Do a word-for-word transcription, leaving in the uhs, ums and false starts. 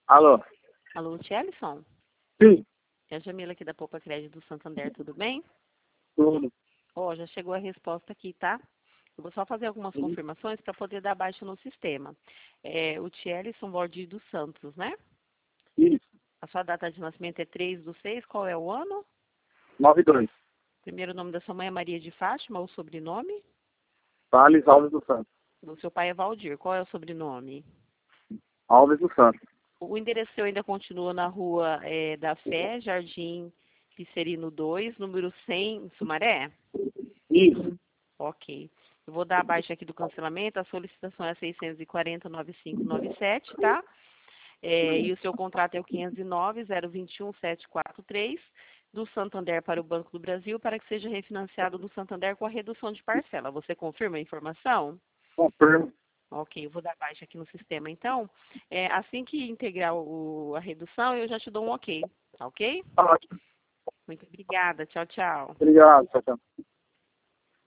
Alô? Alô, Tchelson? Sim, É a Jamila aqui da Poupa Crédito do Santander, tudo bem? tudo. Ó, já chegou a resposta aqui, tá? Eu vou só fazer algumas Sim, confirmações para poder dar baixa no sistema. É, o Tchelson Valdir dos Santos, né? isso. A sua data de nascimento é três do seis, qual é o ano? nove dois. Primeiro nome da sua mãe é Maria de Fátima, o sobrenome? Thales Alves do Santos. Do seu pai é Valdir, qual é o sobrenome? Alves do Santos. O endereço seu ainda continua na rua é, da Fé, Jardim Picerino dois, número cem, em Sumaré? Isso. Ok. Eu vou dar abaixo aqui do cancelamento. A solicitação é seiscentos e quarenta, noventa e cinco noventa e sete, tá? É, e o seu contrato é o quinhentos e nove, zero vinte e um, setecentos e quarenta e três, do Santander para o Banco do Brasil, para que seja refinanciado do Santander com a redução de parcela. Você confirma a informação? Confirmo. Ok, eu vou dar baixa aqui no sistema. Então, é, assim que integrar o, a redução, eu já te dou um ok. Tá ok? Ótimo. Muito obrigada. Tchau, tchau. Obrigado, tchau, tchau.